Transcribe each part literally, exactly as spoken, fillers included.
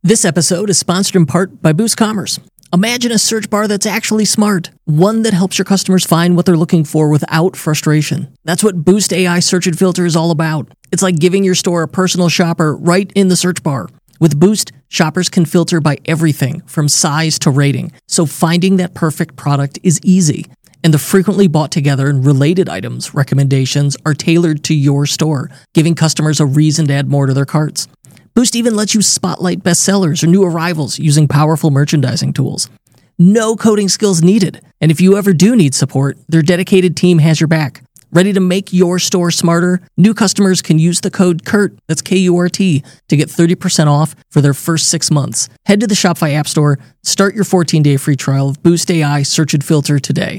This episode is sponsored in part by Boost Commerce. Imagine a search bar that's actually smart, one that helps your customers find what they're looking for without frustration. That's what Boost A I Search and Filter is all about. It's like giving your store a personal shopper right in the search bar. With Boost, shoppers can filter by everything from size to rating, so finding that perfect product is easy. And the frequently bought together and related items recommendations are tailored to your store, giving customers a reason to add more to their carts. Boost even lets you spotlight bestsellers or new arrivals using powerful merchandising tools. No coding skills needed. And if you ever do need support, their dedicated team has your back. Ready to make your store smarter? New customers can use the code KURT, that's K U R T, to get thirty percent off for their first six months. Head to the Shopify App Store, start your fourteen-day free trial of Boost A I Search and Filter today.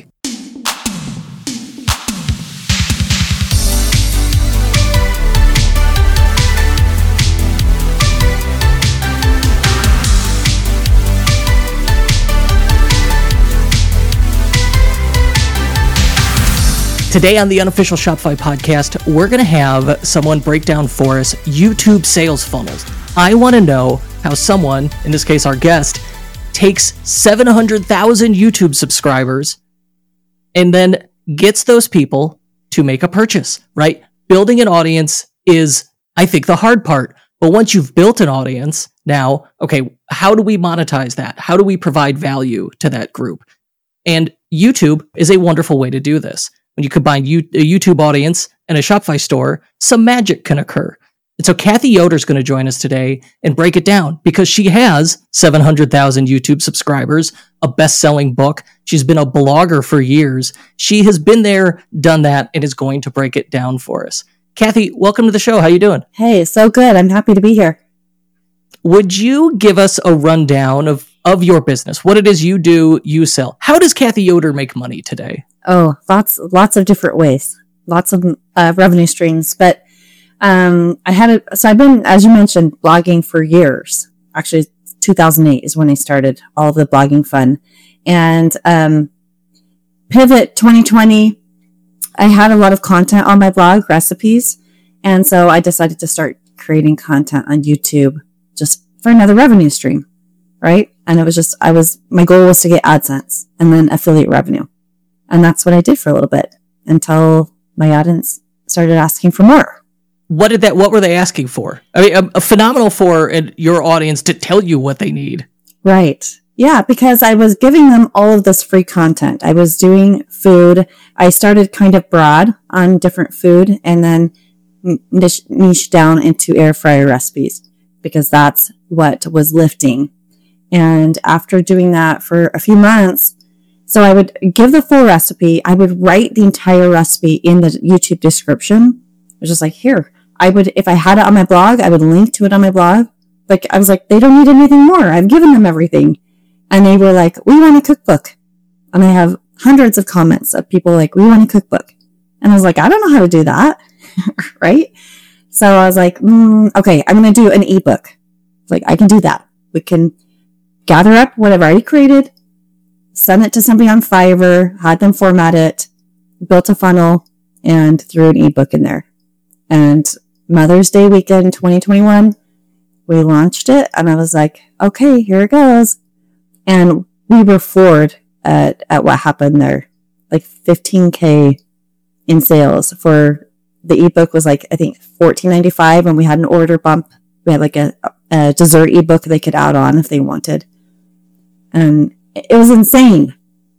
Today on the Unofficial Shopify Podcast, we're going to have someone break down for us YouTube sales funnels. I want to know how someone, in this case our guest, takes seven hundred thousand YouTube subscribers and then gets those people to make a purchase, right? Building an audience is, I think, the hard part. But once you've built an audience, now, okay, how do we monetize that? How do we provide value to that group? And YouTube is a wonderful way to do this. When you combine a YouTube audience and a Shopify store, some magic can occur. And so Kathy Yoder is going to join us today and break it down because she has seven hundred thousand YouTube subscribers, a best-selling book. She's been a blogger for years. She has been there, done that, and is going to break it down for us. Kathy, welcome to the show. How you doing? Hey, so good. I'm happy to be here. Would you give us a rundown of, of your business, what it is you do, you sell? How does Kathy Yoder make money today? Oh, lots, lots of different ways, lots of uh, revenue streams. But um, I had a, so I've been, as you mentioned, blogging for years. Actually, two thousand eight is when I started all the blogging fun. And um, Pivot twenty twenty, I had a lot of content on my blog, recipes. And so I decided to start creating content on YouTube just for another revenue stream, right? And it was just, I was, my goal was to get AdSense and then affiliate revenue. And that's what I did for a little bit until my audience started asking for more. What did that? What were they asking for? I mean, a, a phenomenal for your audience to tell you what they need. Right. Yeah, because I was giving them all of this free content. I was doing food. I started kind of broad on different food and then niche, niche down into air fryer recipes because that's what was lifting. And after doing that for a few months, so I would give the full recipe. I would write the entire recipe in the YouTube description. It was just like, here, I would, if I had it on my blog, I would link to it on my blog. Like, I was like, they don't need anything more. I've given them everything. And they were like, we want a cookbook. And I have hundreds of comments of people like, we want a cookbook. And I was like, I don't know how to do that. Right? So I was like, mm, okay, I'm going to do an ebook. Like, I can do that. We can gather up what I've already created, sent it to somebody on Fiverr, had them format it, built a funnel, and threw an ebook in there. And Mother's Day weekend twenty twenty-one, we launched it, and I was like, okay, here it goes. And we were floored at, at what happened there. Like fifteen K in sales for the ebook was like, I think fourteen ninety-five, and we had an order bump. We had like a, a dessert ebook they could add on if they wanted. And it was insane.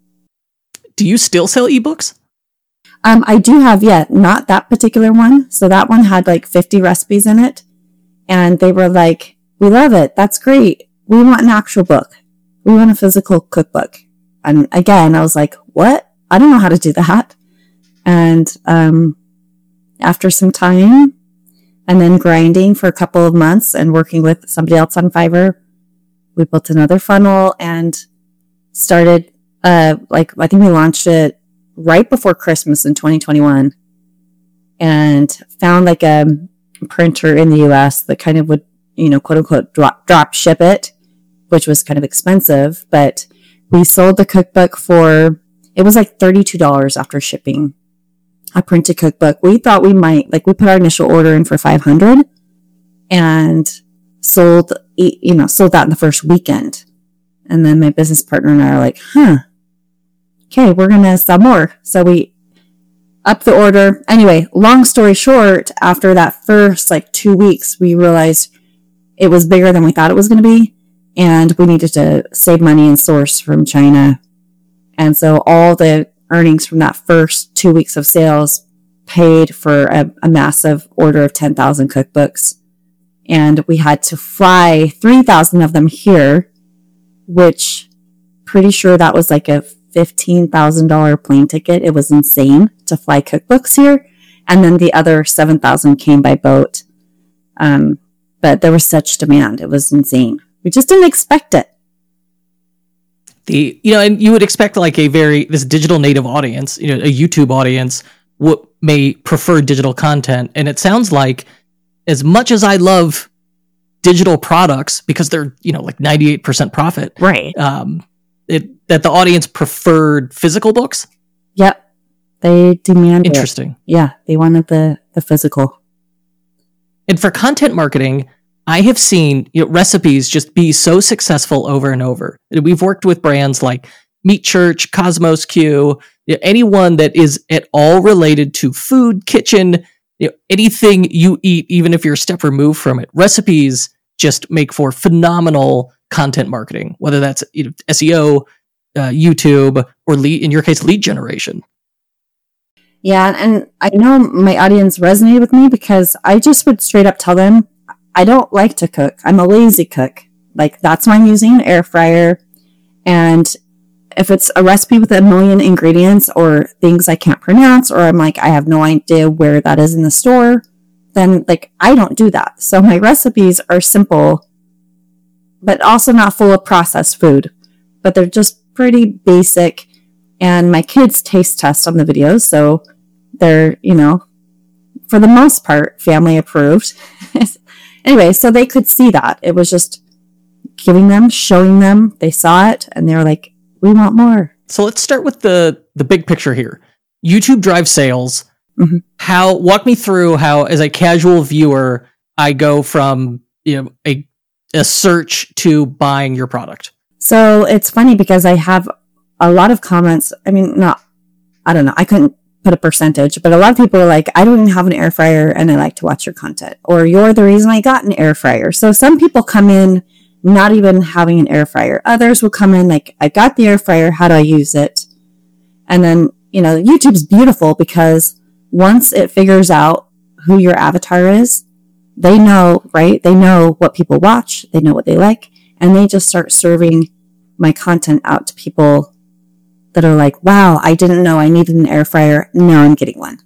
Do you still sell ebooks? Um, I do have, yeah, not that particular one. So that one had like fifty recipes in it. And they were like, we love it. That's great. We want an actual book. We want a physical cookbook. And again, I was like, what? I don't know how to do that. And um, after some time and then grinding for a couple of months and working with somebody else on Fiverr, we built another funnel and started, uh, like, I think we launched it right before Christmas in twenty twenty-one and found like a printer in the U S that kind of would, you know, quote unquote, drop, drop ship it, which was kind of expensive, but we sold the cookbook for, it was like thirty-two dollars after shipping. A printed cookbook. We thought we might, like, we put our initial order in for five hundred and sold you know, sold that in the first weekend. And then my business partner and I are like, huh, okay, we're going to sell more. So we up the order. Anyway, long story short, after that first like two weeks, we realized it was bigger than we thought it was going to be. And we needed to save money and source from China. And so all the earnings from that first two weeks of sales paid for a, a massive order of ten thousand cookbooks. And we had to fly three thousand of them here, which pretty sure that was like a fifteen thousand dollars plane ticket. It was insane to fly cookbooks here. And then the other seven thousand came by boat. Um, but there was such demand. It was insane. We just didn't expect it. The, you know, and you would expect like a very, this digital native audience, you know, a YouTube audience what may prefer digital content. And it sounds like as much as I love digital products because they're, you know, like ninety-eight percent profit. Right. Um, it, that the audience preferred physical books. Yep. They demanded. Interesting. It. Yeah. They wanted the, the physical. And for content marketing, I have seen, you know, recipes just be so successful over and over. We've worked with brands like Meat Church, Cosmos Q, you know, anyone that is at all related to food, kitchen, you know, anything you eat, even if you're a step removed from it. Recipes just make for phenomenal content marketing, whether that's, you know, S E O, uh, YouTube, or lead, in your case, lead generation. Yeah, and I know my audience resonated with me because I just would straight up tell them, I don't like to cook. I'm a lazy cook. Like, that's why I'm using an air fryer. And if it's a recipe with a million ingredients or things I can't pronounce, or I'm like, I have no idea where that is in the store, then like, I don't do that. So my recipes are simple, but also not full of processed food, but they're just pretty basic. And my kids taste test on the videos. So they're, you know, for the most part, family approved. Anyway, so they could see that. It was just giving them, showing them, they saw it, and they were like, we want more. So let's start with the the big picture here. YouTube drives sales. Mm-hmm. How, walk me through how, as a casual viewer, I go from, you know, a a search to buying your product. So it's funny because I have a lot of comments. I mean, not, I don't know. I couldn't put a percentage, but a lot of people are like, I don't even have an air fryer and I like to watch your content, or you're the reason I got an air fryer. So some people come in not even having an air fryer. Others will come in like, I got the air fryer. How do I use it? And then, you know, YouTube's beautiful because once it figures out who your avatar is, they know, right? They know what people watch. They know what they like. And they just start serving my content out to people that are like, wow, I didn't know I needed an air fryer. Now I'm getting one.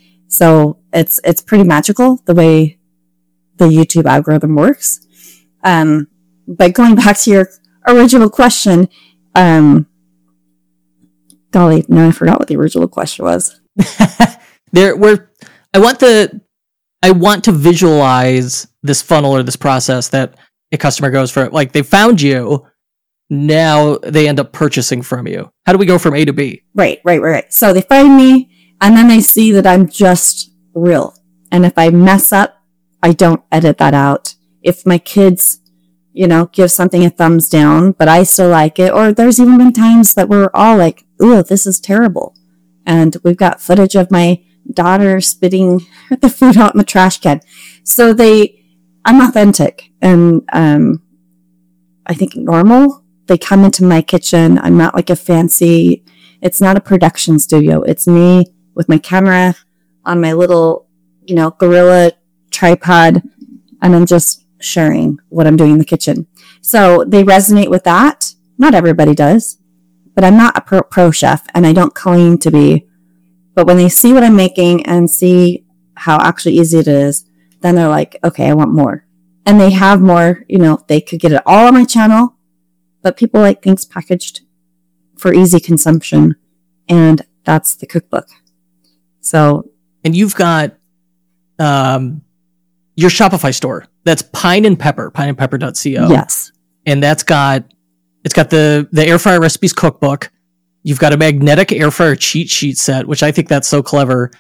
So it's, it's pretty magical the way the YouTube algorithm works. Um, but going back to your original question, um, golly, no, I forgot what the original question was. there we're, I want the, I want to visualize this funnel or this process that a customer goes for. Like, they found you, now they end up purchasing from you. How do we go from A to B? Right, right, right, right. So they find me, and then they see that I'm just real. And if I mess up, I don't edit that out. If my kids, you know, give something a thumbs down, but I still like it, or there's even been times that we're all like, ooh, this is terrible. And we've got footage of my daughter spitting the food out in the trash can. So they, I'm authentic and, um, I think normal. They come into my kitchen. I'm not like a fancy, it's not a production studio. It's me with my camera on my little, you know, Gorilla tripod, and I'm just sharing what I'm doing in the kitchen. So they resonate with that. Not everybody does, but I'm not a pro, pro chef, and I don't claim to be. But when they see what I'm making and see how actually easy it is, then they're like, okay, I want more. And they have more, you know, they could get it all on my channel, but people like things packaged for easy consumption. And that's the cookbook. So. And you've got um, your Shopify store. That's Pine and Pepper, pine and pepper dot co. Yes. And that's got, it's got the, the air fryer recipes cookbook. You've got a magnetic air fryer cheat sheet set, which I think that's so clever.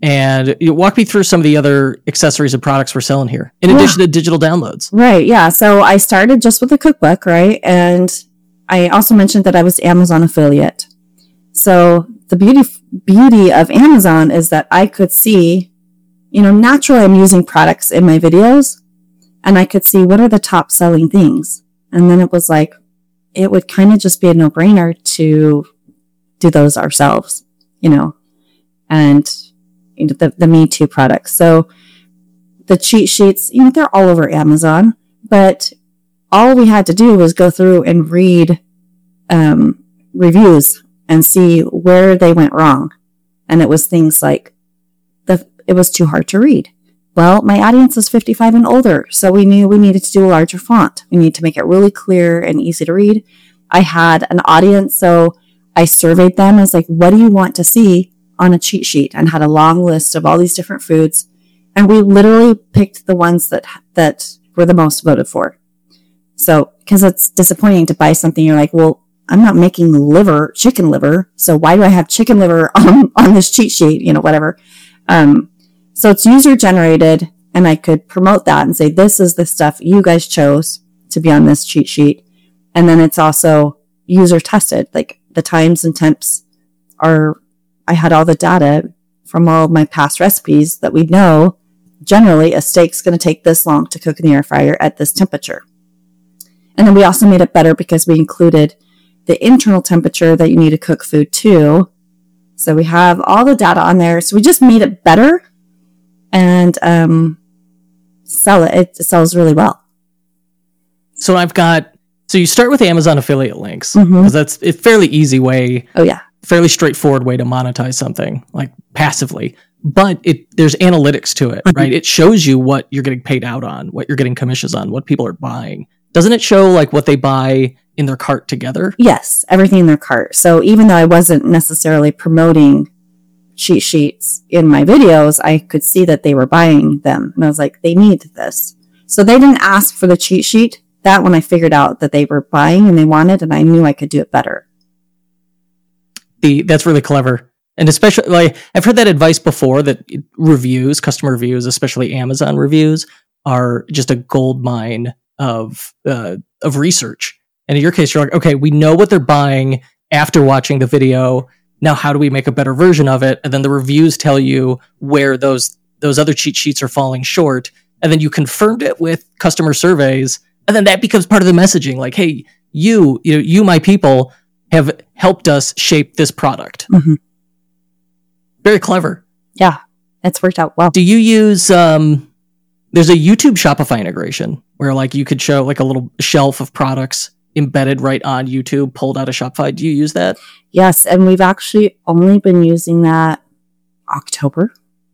And you walk me through some of the other accessories and products we're selling here, in Yeah. addition to digital downloads. Right. Yeah. So I started just with a cookbook, right? And I also mentioned that I was Amazon affiliate. So the beauty beauty of Amazon is that I could see, you know, naturally I'm using products in my videos, and I could see what are the top selling things. And then it was like, it would kind of just be a no-brainer to do those ourselves, you know, and you know, the, the Me Too products. So the cheat sheets, you know, they're all over Amazon, but all we had to do was go through and read um, reviews and see where they went wrong. And it was things like, the it was too hard to read. Well, my audience is fifty-five and older, so we knew we needed to do a larger font. We need to make it really clear and easy to read. I had an audience, so I surveyed them as like, what do you want to see on a cheat sheet? And had a long list of all these different foods. And we literally picked the ones that that were the most voted for. So, because it's disappointing to buy something, you're like, well, I'm not making liver, chicken liver, so why do I have chicken liver on, on this cheat sheet? You know, whatever. Um, so it's user generated, and I could promote that and say, this is the stuff you guys chose to be on this cheat sheet. And then it's also user tested, like the times and temps are, I had all the data from all of my past recipes that we know generally a steak's going to take this long to cook in the air fryer at this temperature. And then we also made it better because we included the internal temperature that you need to cook food to. So we have all the data on there. So we just made it better and um, sell it. It sells really well. So I've got, so you start with Amazon affiliate links, because Mhm. that's a fairly easy way, Oh, yeah. fairly straightforward way to monetize something, like passively. But it there's analytics to it, Mhm. right? It shows you what you're getting paid out on, what you're getting commissions on, what people are buying. Doesn't it show like what they buy in their cart together? Yes, everything in their cart. So even though I wasn't necessarily promoting cheat sheets in my videos, I could see that they were buying them. And I was like, they need this. So they didn't ask for the cheat sheet. That one I figured out that they were buying and they wanted, and I knew I could do it better. The that's really clever. And especially, like, I've heard that advice before, that reviews, customer reviews, especially Amazon reviews, are just a gold mine of uh, of research. And in your case, you're like, okay, we know what they're buying after watching the video. Now, how do we make a better version of it? And then the reviews tell you where those those other cheat sheets are falling short. And then you confirmed it with customer surveys. And then that becomes part of the messaging. Like, hey, you, you know, you, my people, have helped us shape this product. Mhm. Very clever. Yeah, it's worked out well. Do you use, um, there's a YouTube Shopify integration where like you could show like a little shelf of products embedded right on YouTube, pulled out of Shopify. Do you use that? Yes, and we've actually only been using that October.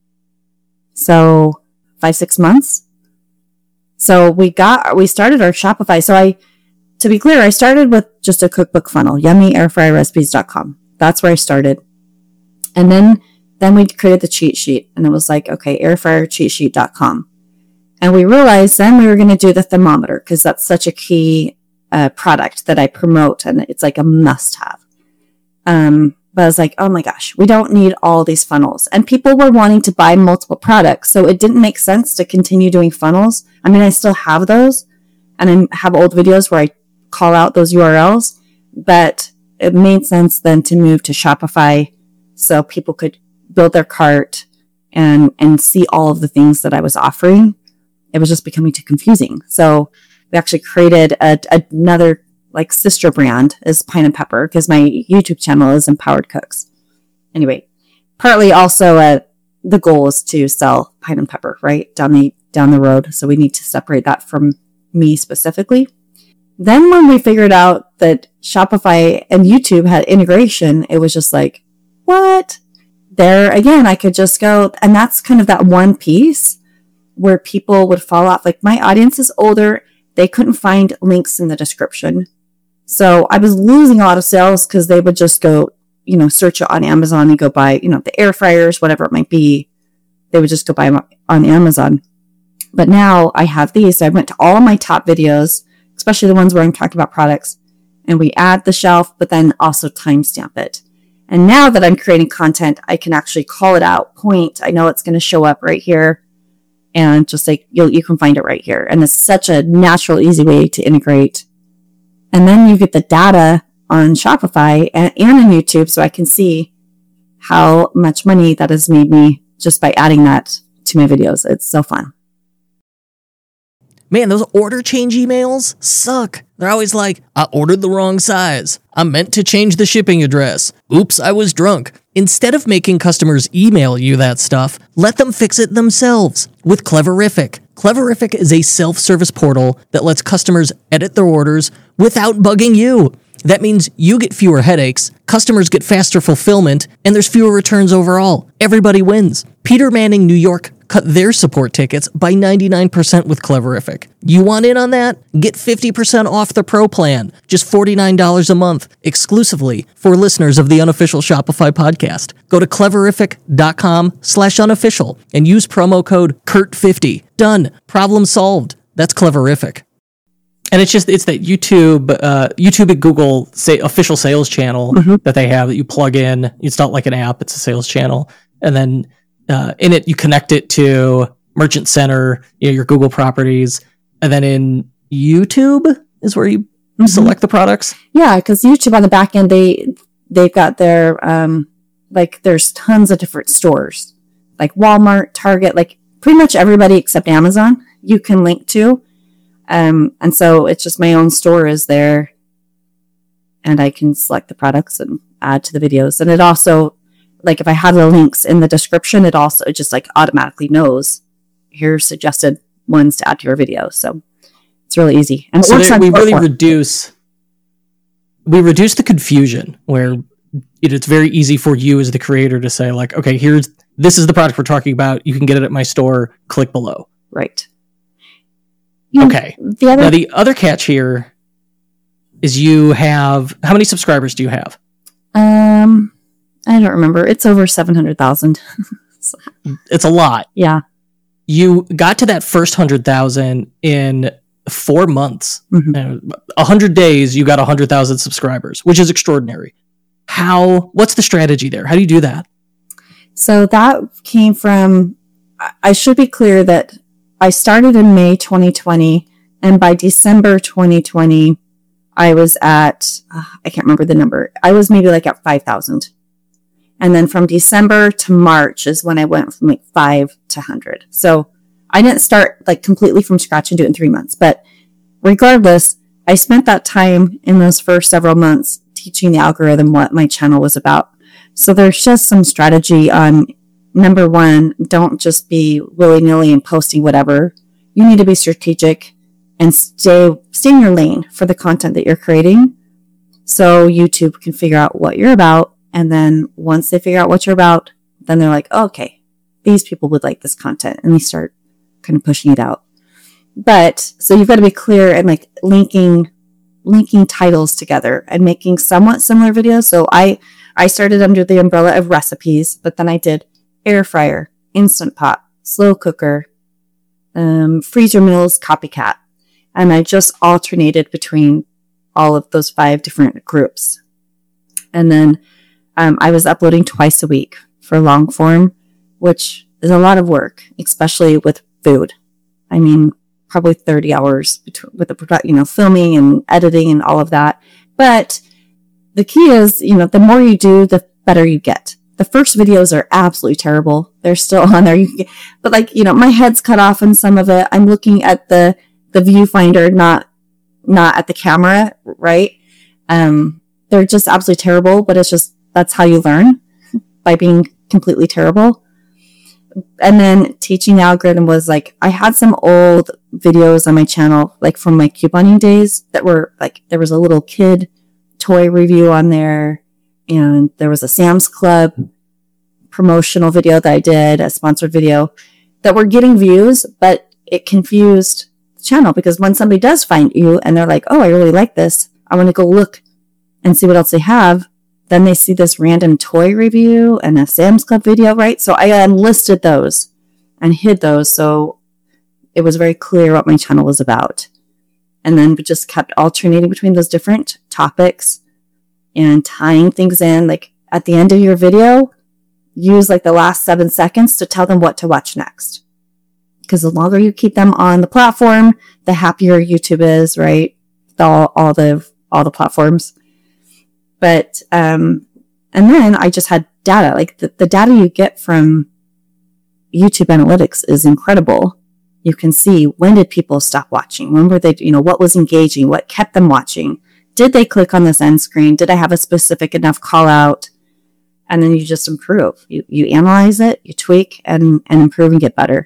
So five, six months. So we got, we started our Shopify. So I, to be clear, I started with just a cookbook funnel, yummy air fryer recipes dot com. That's where I started. And then, then we created the cheat sheet, and it was like, okay, air fryer cheat sheet dot com. And we realized then we were going to do the thermometer, because that's such a key uh, product that I promote, and it's like a must have. Um, but I was like, oh my gosh, we don't need all these funnels. And people were wanting to buy multiple products. So it didn't make sense to continue doing funnels. I mean, I still have those, and I have old videos where I call out those U R Ls, but it made sense then to move to Shopify so people could build their cart and, and see all of the things that I was offering. It was just becoming too confusing. So we actually created a, another like sister brand is Pine and Pepper, because my YouTube channel is Empowered Cooks. Anyway, partly also uh, the goal is to sell Pine and Pepper right down the down the road. So we need to separate that from me specifically. Then when we figured out that Shopify and YouTube had integration, it was just like, what? There again, I could just go, and that's kind of that one piece where people would fall off. Like, my audience is older. They couldn't find links in the description. So I was losing a lot of sales because they would just go, you know, search it on Amazon and go buy, you know, the air fryers, whatever it might be. They would just go buy them on Amazon. But now I have these. So I went to all of my top videos, especially the ones where I'm talking about products, and we add the shelf, but then also timestamp it. And now that I'm creating content, I can actually call it out, point. I know it's going to show up right here. And just like, you you can find it right here. And it's such a natural, easy way to integrate. And then you get the data on Shopify and, and on YouTube, so I can see how much money that has made me just by adding that to my videos. It's so fun. Man, those order change emails suck. They're always like, I ordered the wrong size. I meant to change the shipping address. Oops, I was drunk. Instead of making customers email you that stuff, let them fix it themselves with Cleverific. Cleverific is a self-service portal that lets customers edit their orders without bugging you. That means you get fewer headaches, customers get faster fulfillment, and there's fewer returns overall. Everybody wins. Peter Manning New York cut their support tickets by ninety-nine percent with Cleverific. You want in on that? Get fifty percent off the Pro plan, just forty-nine dollars a month, exclusively for listeners of the Unofficial Shopify podcast. Go to cleverific.com slash unofficial and use promo code C U R T fifty. Done. Problem solved. That's Cleverific. And it's just, it's that YouTube, uh, YouTube and Google say official sales channel mm-hmm. that they have that you plug in. It's not like an app, it's a sales channel. And then uh, in it, you connect it to Merchant Center, you know, your Google properties. And then in YouTube is where you mm-hmm. select the products. Yeah, because YouTube on the back end, they, they've got their, um, like there's tons of different stores, like Walmart, Target, like pretty much everybody except Amazon you can link to. Um, and so it's just my own store is there and I can select the products and add to the videos. And it also, like if I have the links in the description, it also it just like automatically knows here's suggested ones to add to your video. So it's really easy. And it so works there, on we really platform. reduce, we reduce the confusion where it, it's very easy for you as the creator to say like, okay, here's, this is the product we're talking about. You can get it at my store. Click below. Right. Okay. The other, now, the other catch here is you have... How many subscribers do you have? Um, I don't remember. It's over seven hundred thousand. It's a lot. Yeah. You got to that first one hundred thousand in four months. Mm-hmm. Uh, one hundred days, you got one hundred thousand subscribers, which is extraordinary. How... What's the strategy there? How do you do that? So that came from... I should be clear that I started in May twenty twenty, and by December twenty twenty, I was at, uh, I can't remember the number. I was maybe like at five thousand. And then from December to March is when I went from like five to one hundred. So I didn't start like completely from scratch and do it in three months. But regardless, I spent that time in those first several months teaching the algorithm what my channel was about. So there's just some strategy on number one, don't just be willy-nilly and posting whatever. You need to be strategic and stay stay in your lane for the content that you're creating. So YouTube can figure out what you're about. And then once they figure out what you're about, then they're like, oh, okay, these people would like this content. And they start kind of pushing it out. But so you've got to be clear and like linking linking titles together and making somewhat similar videos. So I I started under the umbrella of recipes, but then I did air fryer, Instant Pot, slow cooker, um, freezer meals, copycat. And I just alternated between all of those five different groups. And then um, I was uploading twice a week for long form, which is a lot of work, especially with food. I mean, probably thirty hours between, with the, you know, filming and editing and all of that. But the key is, you know, the more you do, the better you get. The first videos are absolutely terrible. They're still on there. You can get, but like, you know, my head's cut off in some of it. I'm looking at the, the viewfinder, not, not at the camera, right? Um, they're just absolutely terrible, but it's just, that's how you learn, by being completely terrible. And then teaching the algorithm was like, I had some old videos on my channel, like from my couponing days that were like, there was a little kid toy review on there. And there was a Sam's Club promotional video that I did, a sponsored video, that were getting views, but it confused the channel because when somebody does find you and they're like, oh, I really like this, I want to go look and see what else they have, then they see this random toy review and a Sam's Club video, right? So I unlisted those and hid those so it was very clear what my channel was about. And then we just kept alternating between those different topics and tying things in. Like at the end of your video, use like the last seven seconds to tell them what to watch next. Because the longer you keep them on the platform, the happier YouTube is, right? All, all the, all the platforms. But, um, and then I just had data, like the, the data you get from YouTube analytics is incredible. You can see, when did people stop watching? When were they, you know, what was engaging? What kept them watching? Did they click on this end screen? Did I have a specific enough call out? And then you just improve. You, you analyze it, you tweak and, and improve and get better.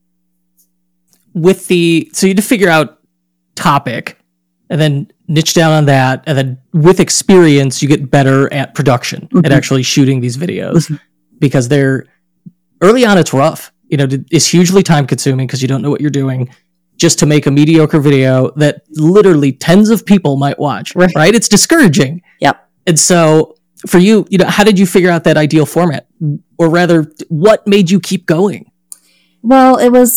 With the, so you had to figure out topic and then niche down on that. And then with experience, you get better at production, mm-hmm. at actually shooting these videos, mm-hmm. because they're early on. It's rough. You know, it's hugely time consuming because you don't know what you're doing just to make a mediocre video that literally tens of people might watch, right? right? It's discouraging. Yep. And so for you, you know, how did you figure out that ideal format? Or rather, what made you keep going? Well, it was,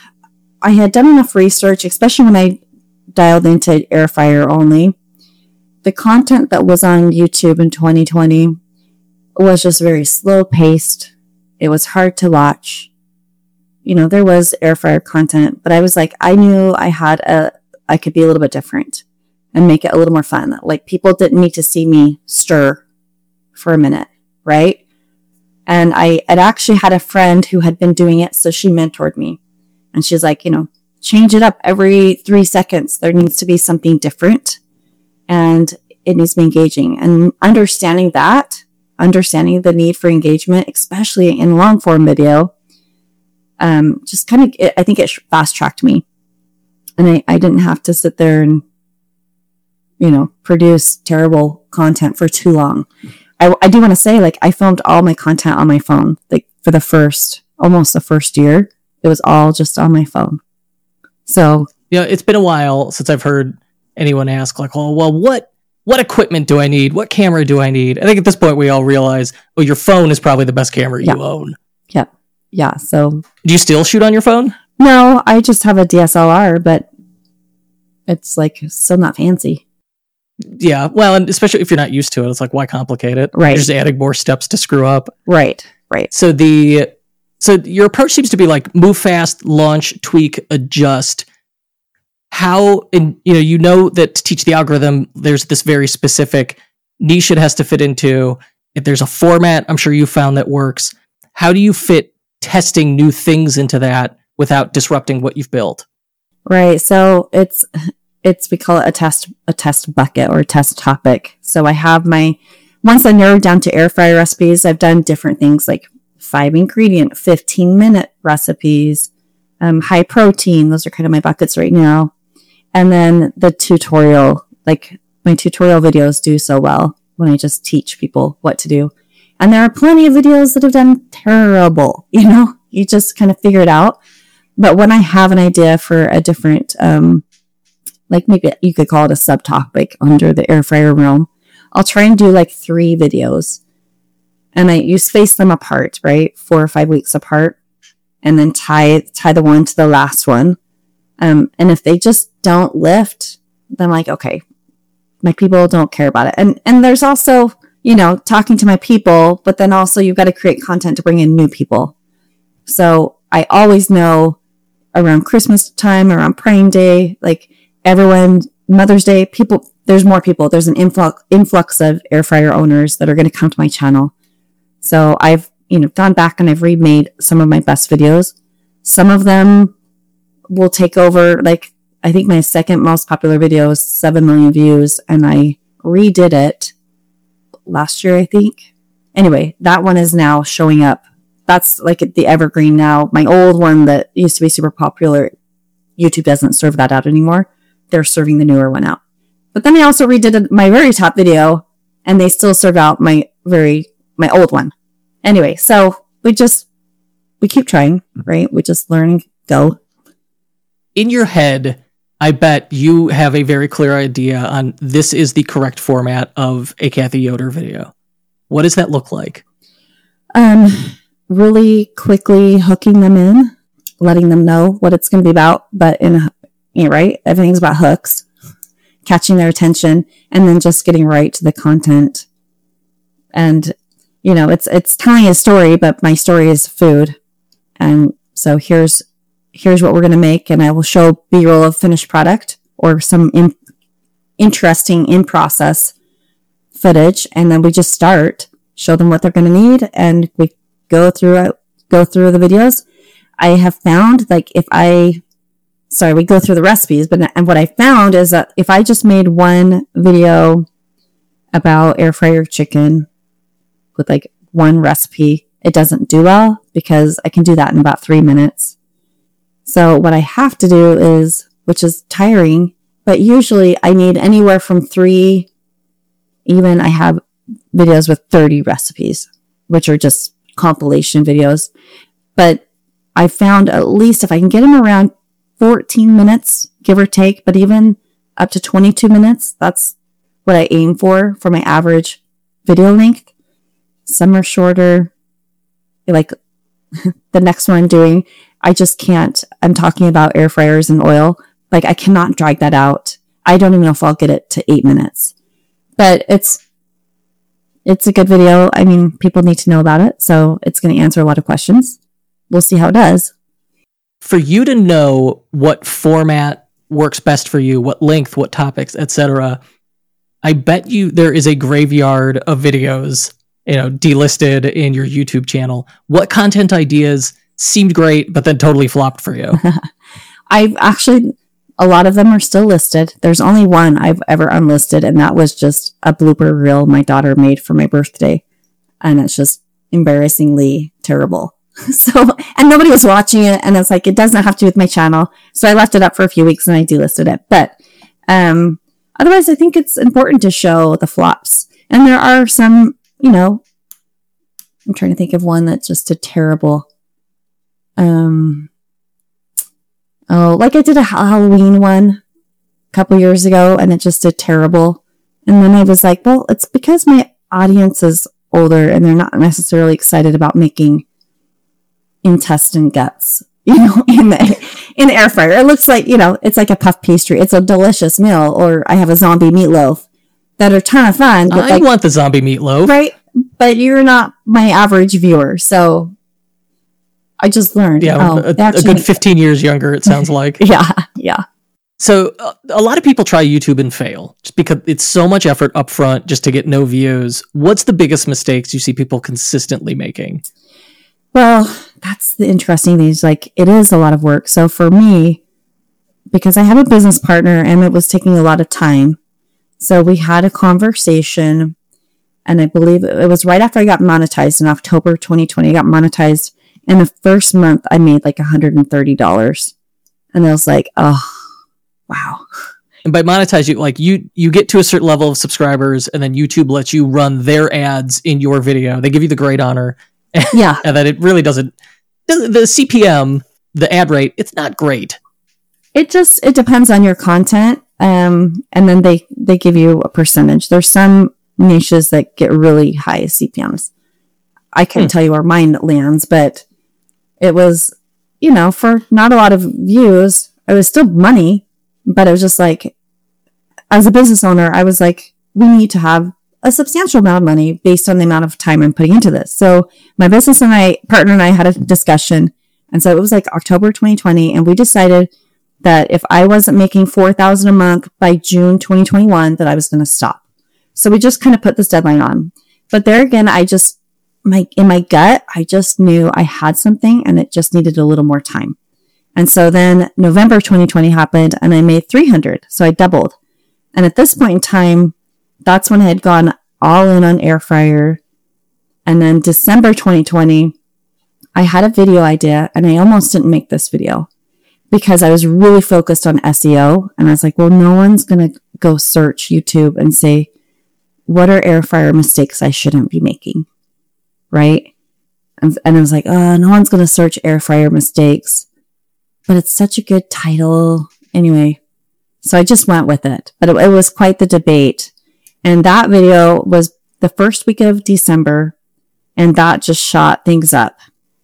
I had done enough research, especially when I dialed into air fryer only. The content that was on YouTube in twenty twenty was just very slow paced. It was hard to watch. You know, there was air fryer content, but I was like, I knew I had a, I could be a little bit different and make it a little more fun. Like, people didn't need to see me stir for a minute, right? And I had actually had a friend who had been doing it, so she mentored me. And she's like, you know, change it up every three seconds. There needs to be something different, and it needs to be engaging. And understanding that, understanding the need for engagement, especially in long form video, um, just kind of, I think it fast tracked me. And I, I didn't have to sit there and, you know, produce terrible content for too long. I, I do want to say, like, I filmed all my content on my phone, like for the first, almost the first year. It was all just on my phone. So, yeah, it's been a while since I've heard anyone ask, like, well, well, what, what equipment do I need? What camera do I need? I think at this point we all realize, well, your phone is probably the best camera yeah. you own. Yeah. Yeah. So, do you still shoot on your phone? No, I just have a D S L R, but it's like still not fancy. Yeah, well, and especially if you're not used to it, it's like, why complicate it? Right. You're just adding more steps to screw up. Right, right. So the so your approach seems to be like move fast, launch, tweak, adjust. How, and you know, you know that to teach the algorithm, there's this very specific niche it has to fit into. If there's a format, I'm sure you found that works. How do you fit testing new things into that without disrupting what you've built? Right. So it's it's we call it a test a test bucket or a test topic. So I have my once I narrowed down to air fryer recipes, I've done different things like five ingredient, fifteen minute recipes, um, high protein. Those are kind of my buckets right now. And then the tutorial, like my tutorial videos do so well when I just teach people what to do. And there are plenty of videos that have done terrible, you know, you just kind of figure it out. But when I have an idea for a different, um, like maybe you could call it a subtopic under the air fryer realm, I'll try and do like three videos. And I you space them apart, right? Four or five weeks apart. And then tie tie the one to the last one. Um, and if they just don't lift, then I'm like, okay, my people don't care about it. And and there's also, you know, talking to my people, but then also you've got to create content to bring in new people. So I always know around Christmas time, around Prime Day, like everyone, Mother's Day, people, there's more people. There's an influx, influx of air fryer owners that are going to come to my channel. So I've, you know, gone back and I've remade some of my best videos. Some of them will take over, like, I think my second most popular video is seven million views, and I redid it last year, I think. Anyway, that one is now showing up. That's like the evergreen now. My old one that used to be super popular, YouTube doesn't serve that out anymore. They're serving the newer one out. But then I also redid my very top video, and they still serve out my very, my old one. Anyway, so we just, we keep trying, right? We just learn and go. In your head, I bet you have a very clear idea on this is the correct format of a Kathy Yoder video. What does that look like? Um, really quickly hooking them in, letting them know what it's going to be about, but in a, you know, right? Everything's about hooks, catching their attention, and then just getting right to the content. And you know, it's it's telling a story, but my story is food. And so here's here's what we're going to make, and I will show B-roll of finished product or some in, interesting in-process footage, and then we just start, show them what they're going to need, and we go through go through the videos. I have found, like, if I, sorry, we go through the recipes, but and what I found is that if I just made one video about air fryer chicken with like one recipe, it doesn't do well because I can do that in about three minutes. So what I have to do is, which is tiring, but usually I need anywhere from three, even I have videos with thirty recipes, which are just compilation videos. But I found at least if I can get them around fourteen minutes, give or take, but even up to twenty-two minutes, that's what I aim for for my average video length. Some are shorter, like the next one I'm doing, I just can't, I'm talking about air fryers and oil. Like, I cannot drag that out. I don't even know if I'll get it to eight minutes. But it's, it's a good video. I mean, people need to know about it, so it's going to answer a lot of questions. We'll see how it does. For you to know what format works best for you, what length, what topics, et cetera, I bet you there is a graveyard of videos, you know, delisted in your YouTube channel. What content ideas seemed great, but then totally flopped for you? I've actually, a lot of them are still listed. There's only one I've ever unlisted, and that was just a blooper reel my daughter made for my birthday. And it's just embarrassingly terrible. So, and nobody was watching it, and it's like, it doesn't have to do with my channel. So I left it up for a few weeks and I delisted it. But, um, otherwise I think it's important to show the flops. And there are some, you know, I'm trying to think of one that's just a terrible, um, oh, like I did a Halloween one a couple years ago, and it just did terrible. And then I was like, well, it's because my audience is older and they're not necessarily excited about making intestine guts, you know, in the in the air fryer. It looks like, you know, it's like a puff pastry. It's a delicious meal. Or I have a zombie meatloaf that are a ton of fun. But I like, want the zombie meatloaf. Right? But you're not my average viewer. So I just learned. Yeah, oh, a, actually, a good fifteen years younger, it sounds like. Yeah, yeah. So uh, a lot of people try YouTube and fail just because it's so much effort up front just to get no views. What's the biggest mistakes you see people consistently making? Well, that's the interesting thing. Is like, it is a lot of work. So for me, because I have a business partner and it was taking a lot of time, so we had a conversation, and I believe it was right after I got monetized in October twenty twenty. I got monetized. In the first month, I made like one hundred thirty dollars. And I was like, oh, wow. And by monetize, you like you you get to a certain level of subscribers, and then YouTube lets you run their ads in your video. They give you the great honor. Yeah. And that it really doesn't, the C P M, the ad rate, it's not great. It just, it depends on your content. Um, and then they, they give you a percentage. There's some niches that get really high C P Ms. I couldn't hmm. tell you where mine lands, but it was, you know, for not a lot of views, it was still money, but it was just like, as a business owner, I was like, we need to have a substantial amount of money based on the amount of time I'm putting into this. So my business and I, partner and I had a discussion. And so it was like October twenty twenty. And we decided that if I wasn't making four thousand dollars a month by June twenty twenty-one, that I was going to stop. So we just kind of put this deadline on. But there again, I just, my, in my gut, I just knew I had something and it just needed a little more time. And so then November twenty twenty happened and I made three hundred. So I doubled. And at this point in time, that's when I had gone all in on air fryer. And then December twenty twenty, I had a video idea and I almost didn't make this video because I was really focused on S E O. And I was like, well, no one's going to go search YouTube and say, what are air fryer mistakes I shouldn't be making? Right? And, and I was like, oh, no one's going to search air fryer mistakes, but it's such a good title. Anyway, so I just went with it, but it, it was quite the debate. And that video was the first week of December, and that just shot things up.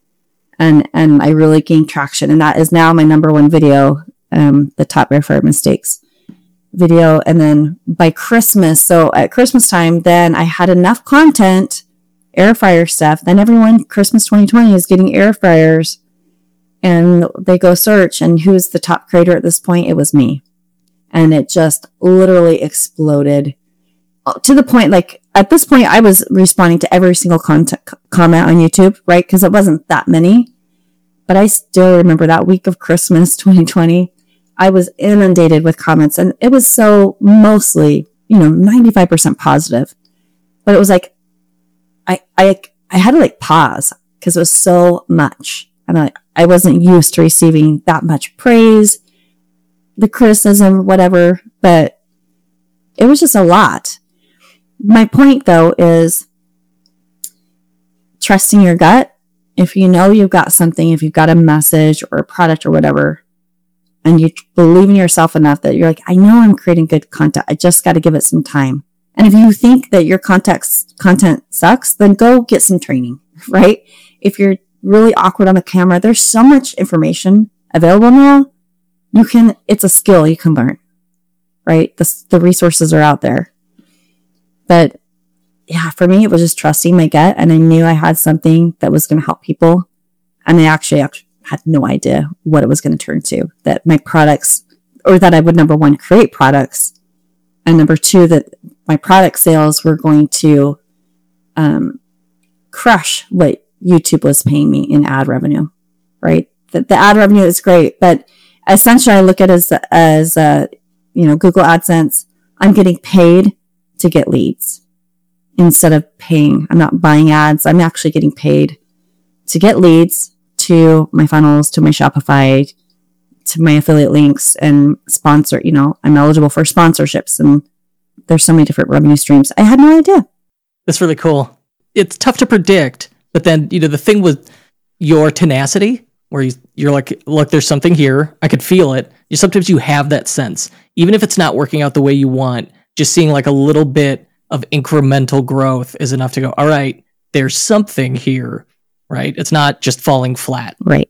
And, and I really gained traction. And that is now my number one video, um, the top air fryer mistakes video. And then by Christmas, so at Christmas time, then I had enough content air fryer stuff, then everyone, Christmas twenty twenty, is getting air fryers. And they go search, and who's the top creator at this point? It was me. And it just literally exploded to the point, like, at this point, I was responding to every single content, comment on YouTube, right? Because it wasn't that many. But I still remember that week of Christmas twenty twenty, I was inundated with comments, and it was so mostly, you know, ninety-five percent positive. But it was like, I, I, I had to like pause because it was so much. And I, I wasn't used to receiving that much praise, the criticism, whatever, but it was just a lot. My point, though, is trusting your gut. If you know you've got something, if you've got a message or a product or whatever, and you believe in yourself enough that you're like, I know I'm creating good content. I just got to give it some time. And if you think that your context, content sucks, then go get some training, right? If you're really awkward on the camera, there's so much information available now. You can, it's a skill you can learn, right? The, the resources are out there. But yeah, for me, it was just trusting my gut, and I knew I had something that was going to help people. And I actually, actually had no idea what it was going to turn to, that my products, or that I would, number one, create products, and number two, that my product sales were going to um, crush what YouTube was paying me in ad revenue, right? The, the ad revenue is great, but essentially I look at it as, as uh, you know, Google AdSense, I'm getting paid to get leads instead of paying. I'm not buying ads. I'm actually getting paid to get leads to my funnels, to my Shopify, to my affiliate links, and sponsor, you know, I'm eligible for sponsorships, and there's so many different revenue streams. I had no idea. That's really cool. It's tough to predict, but then, you know, the thing with your tenacity, where you, you're like, look, there's something here. I could feel it. You sometimes you have that sense, even if it's not working out the way you want, just seeing like a little bit of incremental growth is enough to go, all right, there's something here, right? It's not just falling flat. Right.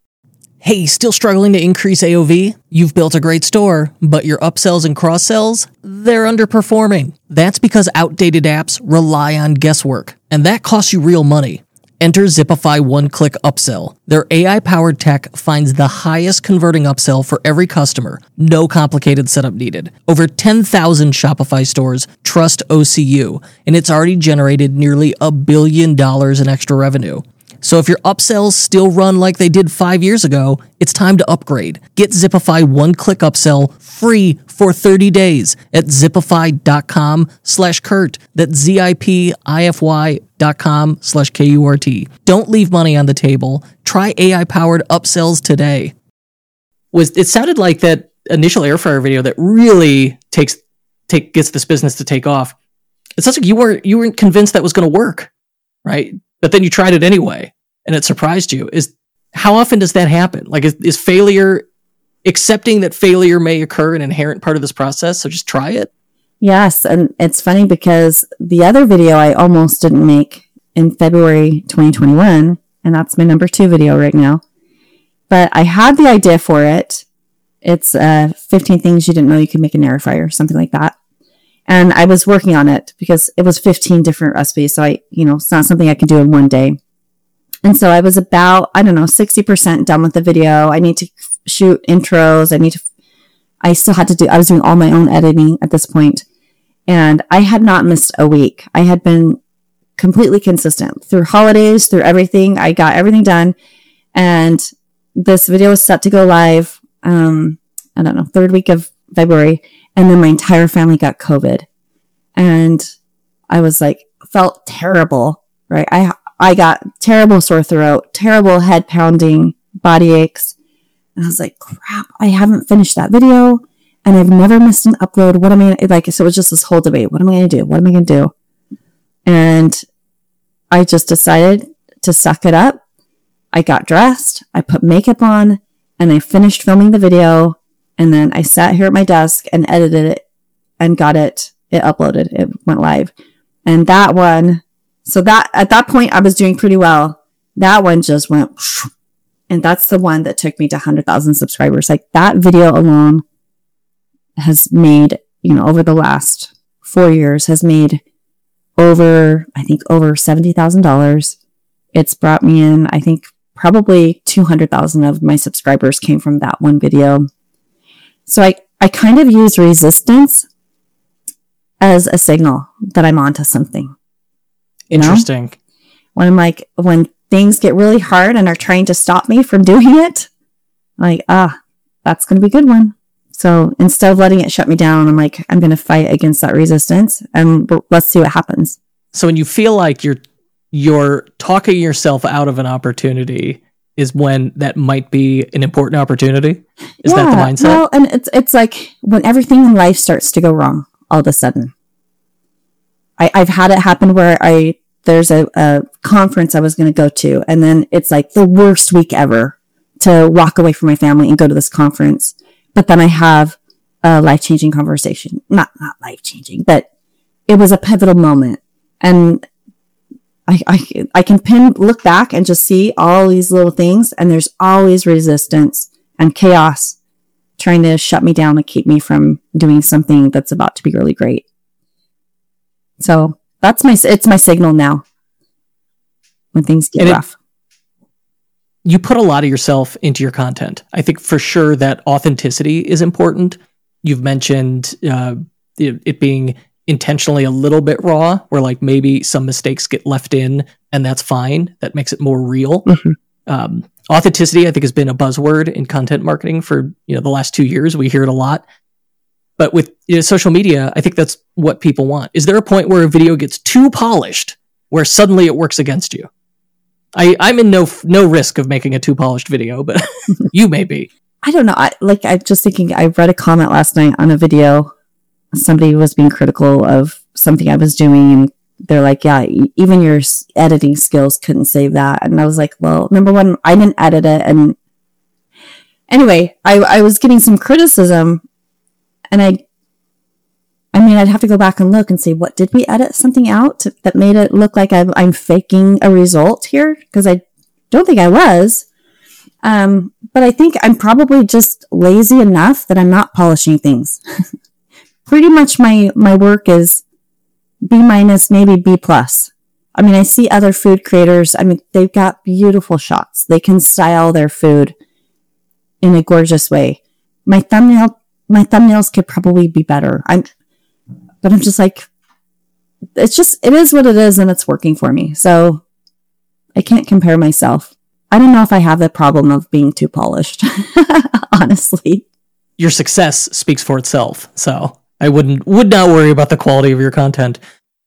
Hey, still struggling to increase A O V? You've built a great store, but your upsells and cross-sells, they're underperforming. That's because outdated apps rely on guesswork, and that costs you real money. Enter Zipify One-Click Upsell. Their A I-powered tech finds the highest converting upsell for every customer. No complicated setup needed. Over ten thousand Shopify stores trust O C U, and it's already generated nearly a billion dollars in extra revenue. So if your upsells still run like they did five years ago, it's time to upgrade. Get Zipify One-Click Upsell free for thirty days at zipify.com slash Kurt. That's Z-I-P-I-F-Y dot com slash K-U-R-T. Don't leave money on the table. Try A I-powered upsells today. Was It sounded like that initial air fryer video that really takes take gets this business to take off. It sounds like you weren't, you weren't convinced that was going to work, right? But then you tried it anyway, and it surprised you. Is how often does that happen? Like, is, is failure, accepting that failure may occur, an inherent part of this process? So just try it. Yes, and it's funny because the other video I almost didn't make in February twenty twenty-one, and that's my number two video right now. But I had the idea for it. It's uh, fifteen things you didn't know you could make an air fryer, something like that. And I was working on it because it was fifteen different recipes. So I, you know, it's not something I could do in one day. And so I was about, I don't know, sixty percent done with the video. I need to shoot intros. I need to, I still had to do, I was doing all my own editing at this point. And I had not missed a week. I had been completely consistent through holidays, through everything. I got everything done. And this video was set to go live, um, I don't know, third week of February. And then my entire family got COVID. And I was like, felt terrible, right? I, I got terrible sore throat, terrible head pounding, body aches. And I was like, crap, I haven't finished that video and I've never missed an upload. What am I gonna, like, so it was just this whole debate. What am I going to do? What am I going to do? And I just decided to suck it up. I got dressed, I put makeup on, and I finished filming the video. And then I sat here at my desk and edited it and got it, it uploaded, it went live. And that one, so that, at that point I was doing pretty well. That one just went, and that's the one that took me to one hundred thousand subscribers. Like, that video alone has made, you know, over the last four years has made over, I think over seventy thousand dollars. It's brought me in, I think probably two hundred thousand of my subscribers came from that one video. So I, I kind of use resistance as a signal that I'm onto something. Interesting. You know? When I'm like, when things get really hard and are trying to stop me from doing it, I'm like, ah, that's going to be a good one. So instead of letting it shut me down, I'm like, I'm going to fight against that resistance and let's see what happens. So when you feel like you're you're talking yourself out of an opportunity is when that might be an important opportunity? Is yeah, that the mindset? Well, and it's it's like when everything in life starts to go wrong all of a sudden. I, I've had it happen where I there's a, a conference I was going to go to, and then it's like the worst week ever to walk away from my family and go to this conference. But then I have a life-changing conversation. Not not life-changing, but it was a pivotal moment. And I, I, I can pin, look back and just see all these little things, and there's always resistance and chaos trying to shut me down and keep me from doing something that's about to be really great. So that's my, it's my signal now when things get and rough. It, you put a lot of yourself into your content. I think for sure that authenticity is important. You've mentioned uh, it, it being intentionally a little bit raw, where like maybe some mistakes get left in and that's fine. That makes it more real. Mm-hmm. Um, authenticity, I think, has been a buzzword in content marketing for, you know, the last two years. We hear it a lot. But with, you know, social media, I think that's what people want. Is there a point where a video gets too polished where suddenly it works against you? I, I'm in no no risk of making a too polished video, but you may be. I don't know. I, like, I'm just thinking, I read a comment last night on a video. Somebody was being critical of something I was doing, and they're like, yeah, even your editing skills couldn't save that. And I was like, well, number one, I didn't edit it. And anyway, I, I was getting some criticism, and I, I mean, I'd have to go back and look and say, what, did we edit something out to, that made it look like I'm, I'm faking a result here? Because I don't think I was. Um, but I think I'm probably just lazy enough that I'm not polishing things. Pretty much my, my work is B minus, maybe B plus. I mean, I see other food creators. I mean, they've got beautiful shots. They can style their food in a gorgeous way. My thumbnail, my thumbnails could probably be better. I'm, but I'm just like, it's just, it is what it is, and it's working for me. So I can't compare myself. I don't know if I have the problem of being too polished, honestly. Your success speaks for itself, so I wouldn't would not worry about the quality of your content.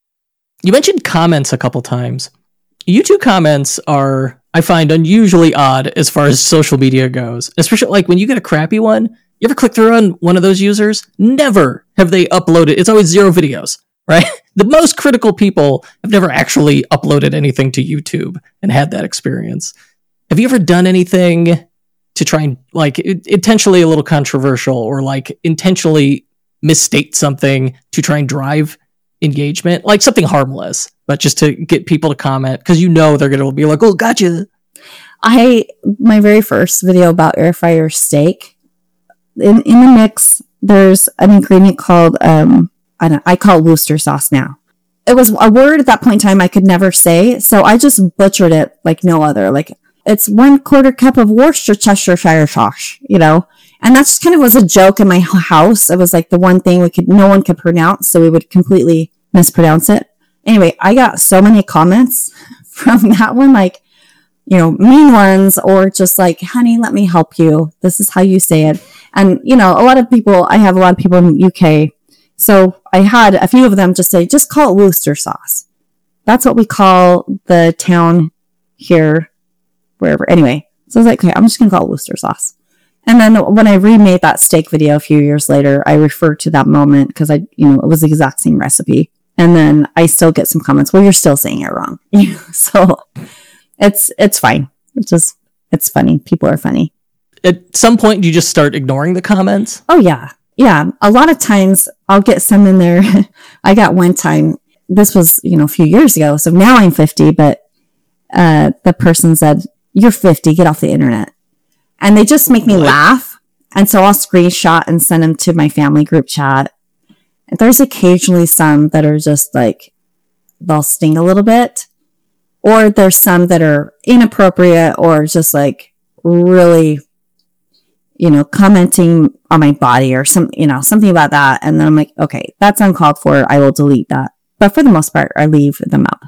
You mentioned comments a couple times. YouTube comments are, I find, unusually odd as far as social media goes, especially like when you get a crappy one. You ever click through on one of those users? Never have they uploaded. It's always zero videos, right? The most critical people have never actually uploaded anything to YouTube and had that experience. Have you ever done anything to try and, like, intentionally a little controversial or like intentionally misstate something to try and drive engagement? Like something harmless, but just to get people to comment because you know they're going to be like, oh, gotcha. I, my very first video about air fryer steak, in, in the mix, there's an ingredient called, um, I don't I call it Worcester sauce now. It was a word at that point in time I could never say, so I just butchered it like no other. Like, it's one quarter cup of Worcestershire sauce, you know? And that just kind of was a joke in my house. It was like the one thing we could, no one could pronounce, so we would completely mispronounce it. Anyway, I got so many comments from that one, like, you know, mean ones, or just like, honey, let me help you. This is how you say it. And, you know, a lot of people, I have a lot of people in the U K. So I had a few of them just say, just call it Worcester sauce. That's what we call the town here, wherever. Anyway, so I was like, okay, I'm just going to call it Worcester sauce. And then when I remade that steak video a few years later, I referred to that moment because I, you know, it was the exact same recipe. And then I still get some comments, well, you're still saying it wrong. So it's, it's fine. It's just, it's funny. People are funny. At some point, you just start ignoring the comments? Oh, yeah. Yeah. A lot of times I'll get some in there. I got one time, this was, you know, a few years ago. So now I'm fifty, but uh, the person said, you're fifty, get off the internet. And they just make me what? laugh. And so I'll screenshot and send them to my family group chat. And there's occasionally some that are just like, they'll sting a little bit. Or there's some that are inappropriate or just like really, you know, commenting on my body or some, you know, something about that. And then I'm like, okay, that's uncalled for. I will delete that. But for the most part, I leave them up.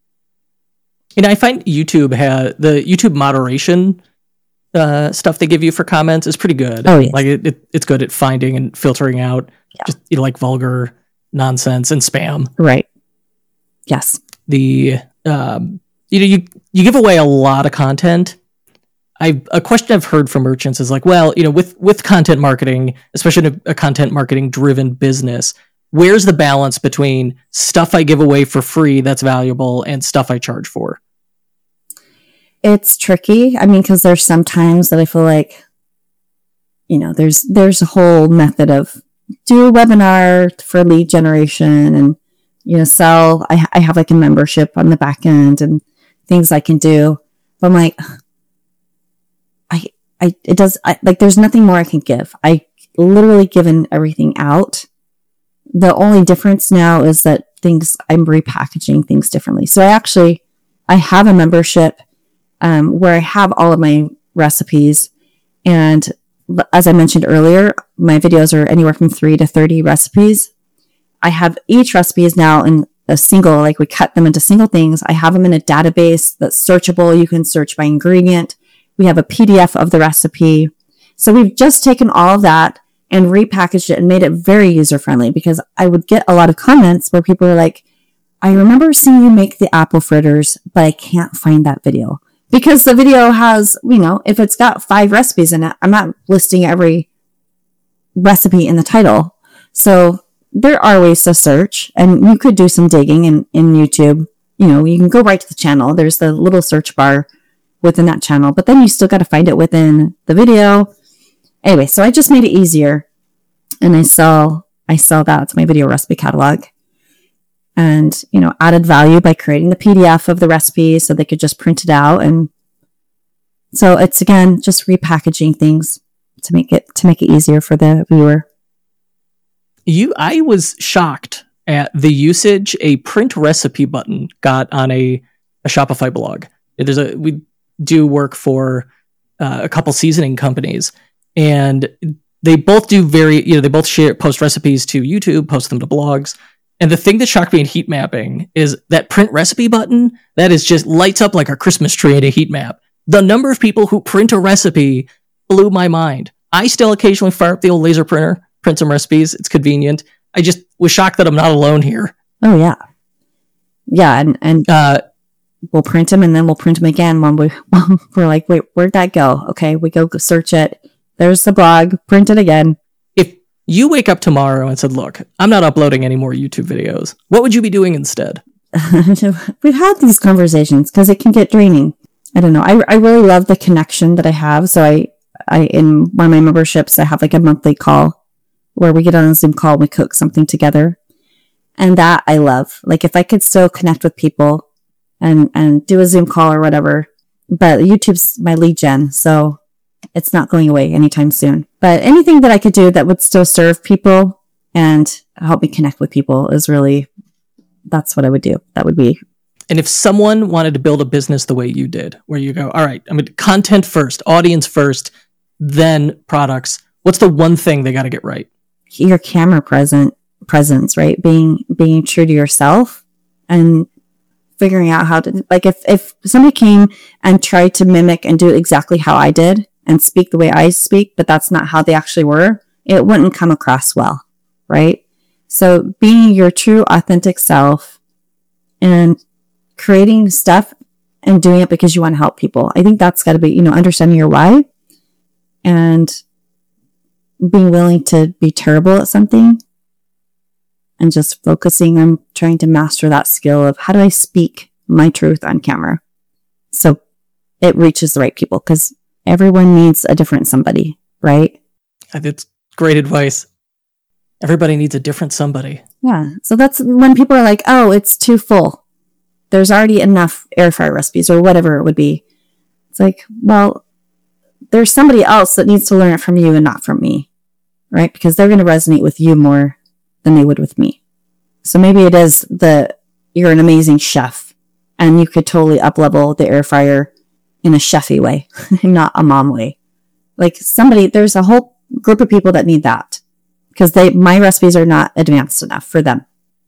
And I find YouTube has the YouTube moderation uh, stuff they give you for comments is pretty good. Oh, yes. Like it, it, it's good at finding and filtering out Yeah. just you know, like vulgar nonsense and spam. Right. Yes. The um, you know you you give away a lot of content. I a question I've heard from merchants is like, well, you know, with with content marketing, especially in a, a content marketing driven business, where's the balance between stuff I give away for free that's valuable and stuff I charge for? It's tricky. I mean, because there's some times that I feel like, you know, there's there's a whole method of do a webinar for lead generation and, you know, sell. I, I have like a membership on the back end and things I can do. But I'm like, I, I, it does, I, like, there's nothing more I can give. I literally given everything out. The only difference now is that things, I'm repackaging things differently. So I actually, I have a membership, um, where I have all of my recipes. And as I mentioned earlier, my videos are anywhere from three to thirty recipes. I have each recipe is now in a single, like we cut them into single things. I have them in a database that's searchable. You can search by ingredient. We have a P D F of the recipe. So we've just taken all of that and repackaged it and made it very user friendly, because I would get a lot of comments where people are like, I remember seeing you make the apple fritters, but I can't find that video. Because the video has, you know, if it's got five recipes in it, I'm not listing every recipe in the title. So there are ways to search, and you could do some digging in, in YouTube. You know, you can go right to the channel. There's the little search bar within that channel, but then you still got to find it within the video. Anyway, so I just made it easier, and I sell, I sell that. It's my video recipe catalog. And, you know, added value by creating the P D F of the recipe so they could just print it out. And so it's, again, just repackaging things to make it, to make it easier for the viewer. You, I was shocked at the usage a print recipe button got on a, a Shopify blog. There's a, we do work for uh, a couple seasoning companies, and they both do very, you know, they both share, post recipes to YouTube, post them to blogs. And the thing that shocked me in heat mapping is that print recipe button that is just lights up like a Christmas tree in a heat map. The number of people who print a recipe blew my mind. I still occasionally fire up the old laser printer, print some recipes. It's convenient. I just was shocked that I'm not alone here. Oh, yeah. Yeah, and, and uh, we'll print them, and then we'll print them again when we, we're like, wait, where'd that go? Okay, we go search it. There's the blog, print it again. If you wake up tomorrow and said, look, I'm not uploading any more YouTube videos, what would you be doing instead? We've had these conversations because it can get draining. I don't know. I, I really love the connection that I have. So I, I, in one of my memberships, I have like a monthly call where we get on a Zoom call, we cook something together. And that I love. Like if I could still connect with people and, and do a Zoom call or whatever, but YouTube's my lead gen. So it's not going away anytime soon. But anything that I could do that would still serve people and help me connect with people is really, that's what I would do. That would be. And if someone wanted to build a business the way you did, where you go, all right, I mean, content first, audience first, then products, what's the one thing they got to get right? Your camera present presence, right? Being, being true to yourself and figuring out how to, like if, if somebody came and tried to mimic and do exactly how I did, and speak the way I speak, but that's not how they actually were, it wouldn't come across well, right? So being your true, authentic self and creating stuff and doing it because you want to help people. I think that's got to be, you know, understanding your why and being willing to be terrible at something and just focusing on trying to master that skill of how do I speak my truth on camera so it reaches the right people, because everyone needs a different somebody, right? That's great advice. Everybody needs a different somebody. Yeah. So that's when people are like, oh, it's too full. There's already enough air fryer recipes or whatever it would be. It's like, well, there's somebody else that needs to learn it from you and not from me, right? Because they're going to resonate with you more than they would with me. So maybe it is the you're an amazing chef and you could totally up-level the air fryer in a chefy way, not a mom way. Like somebody, there's a whole group of people that need that because they, my recipes are not advanced enough for them.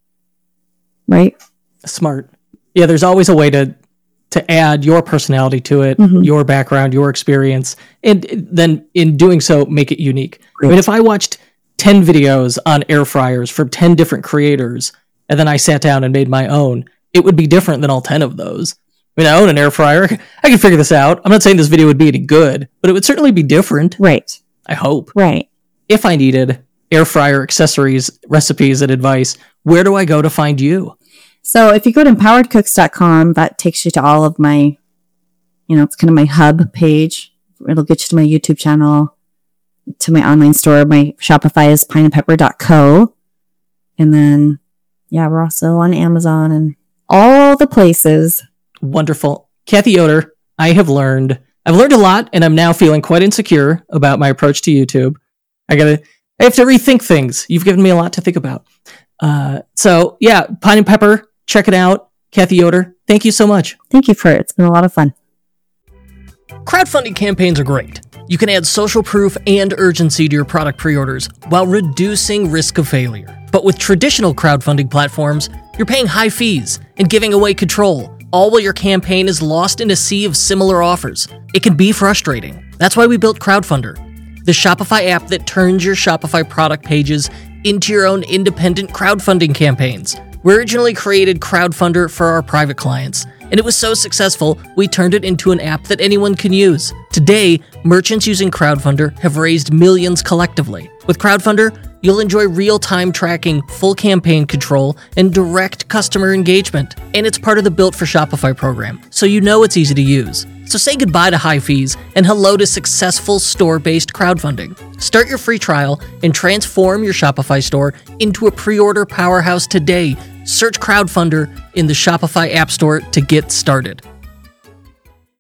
Right? Smart. Yeah, there's always a way to to add your personality to it, mm-hmm. your background, your experience, and then in doing so, make it unique. Great. I mean, if I watched ten videos on air fryers from ten different creators, and then I sat down and made my own, it would be different than all ten of those. I mean, I own an air fryer. I can figure this out. I'm not saying this video would be any good, but it would certainly be different. Right. I hope. Right. If I needed air fryer accessories, recipes, and advice, where do I go to find you? So if you go to empowered cooks dot com, that takes you to all of my, you know, it's kind of my hub page. It'll get you to my YouTube channel, to my online store. My Shopify is pine and pepper dot co. And then, yeah, we're also on Amazon and all the places. Wonderful. Kathy Yoder, I have learned, I've learned a lot, and I'm now feeling quite insecure about my approach to YouTube. I gotta, I have to rethink things. You've given me a lot to think about. Uh, so yeah, Pine and Pepper, check it out. Kathy Yoder, thank you so much. Thank you for it. It's been a lot of fun. Crowdfunding campaigns are great. You can add social proof and urgency to your product pre-orders while reducing risk of failure. But with traditional crowdfunding platforms, you're paying high fees and giving away control, all while your campaign is lost in a sea of similar offers. It can be frustrating. That's why we built Crowdfunder, the Shopify app that turns your Shopify product pages into your own independent crowdfunding campaigns. We originally created Crowdfunder for our private clients, and it was so successful, we turned it into an app that anyone can use. Today, merchants using Crowdfunder have raised millions collectively. With Crowdfunder, you'll enjoy real-time tracking, full campaign control, and direct customer engagement. And it's part of the Built for Shopify program, so you know it's easy to use. So say goodbye to high fees and hello to successful store-based crowdfunding. Start your free trial and transform your Shopify store into a pre-order powerhouse today. Search Crowdfunder in the Shopify App Store to get started.